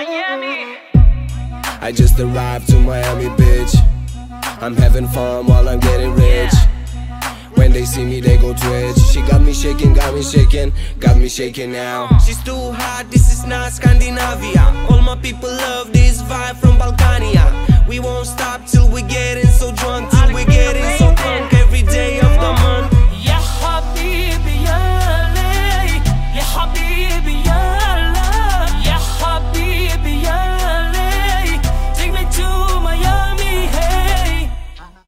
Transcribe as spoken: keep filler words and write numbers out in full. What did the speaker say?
Miami. I just arrived to Miami, bitch. I'm having fun while I'm getting rich. When they see me, they go twitch. She got me shaking, got me shaking, got me shaking now. She's too hot, this is not Scandinavia. All my people love this vibe from Balkania. We won't stop till we get in